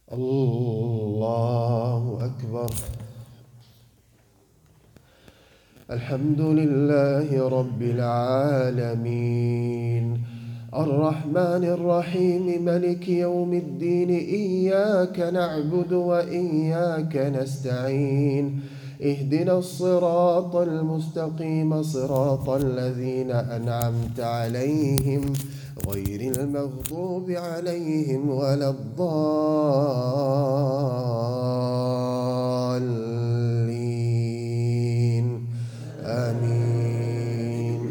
الله أكبر. الحمد لله رب العالمين، الرحمن الرحيم، ملك يوم الدين. إياك نعبد وإياك نستعين، اهدنا الصراط المستقيم، صراط الذين أنعمت عليهم غير المغضوب عليهم ولا الضالين، آمين.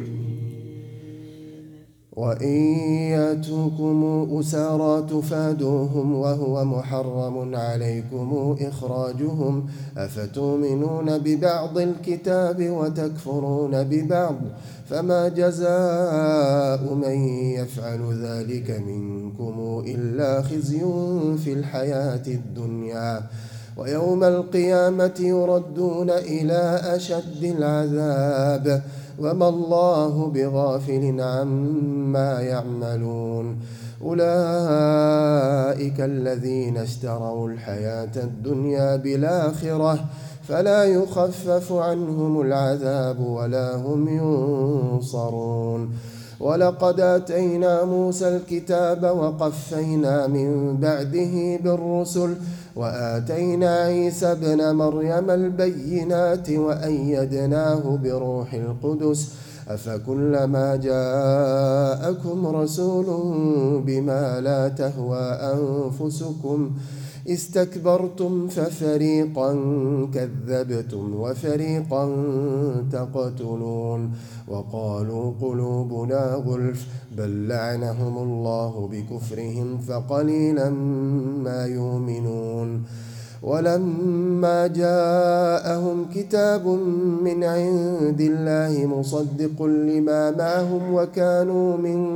وإن يأتوكم أسارى تفادوهم وهو محرم عليكم إخراجهم، أفتؤمنون ببعض الكتاب وتكفرون ببعض؟ فما جزاء من يفعل ذلك منكم إلا خزي في الحياة الدنيا، ويوم القيامة يردون إلى أشد العذاب، وما الله بغافل عما يعملون. أولئك الذين اشتروا الحياة الدنيا بالآخرة، فلا يخفف عنهم العذاب ولا هم ينصرون. ولقد آتينا موسى الكتاب وقفينا من بعده بالرسل، وآتينا عيسى ابن مريم البينات وأيدناه بروح القدس، أفكلما جاءكم رسول بما لا تهوى أنفسكم استكبرتم ففريقا كذبتم وفريقا تقتلون، وقالوا قلوبنا غلف، بل لعنهم الله بكفرهم فقليلا ما يؤمنون. ولما جاءهم كتاب من عند الله مصدق لما معهم وكانوا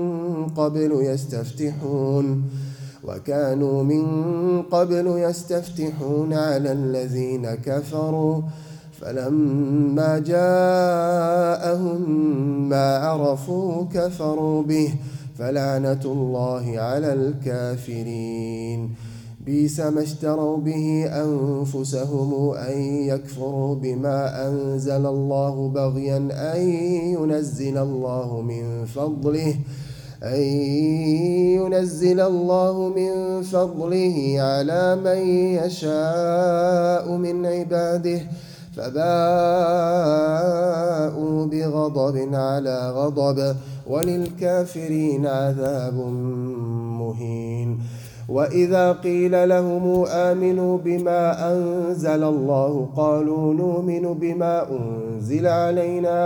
من قبل يستفتحون على الذين كفروا، فلما جاءهم ما عرفوا كفروا به، فلعنة الله على الكافرين. بئس ما اشتروا به أنفسهم أن يكفروا بما أنزل الله بغيا أن ينزل الله من فضله على من يشاء من عباده، فباءوا بغضب على غضب، وللكافرين عذاب مهين. وإذا قيل لهم آمنوا بما أنزل الله قالوا نؤمن بما أنزل علينا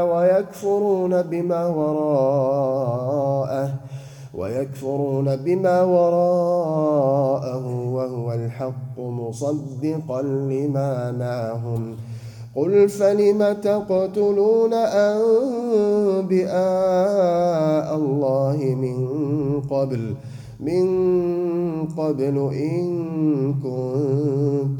ويكفرون بما وراءه وهو الحق مصدقا لما معهم. قل فلم تقتلون أنبياء الله من قبل إن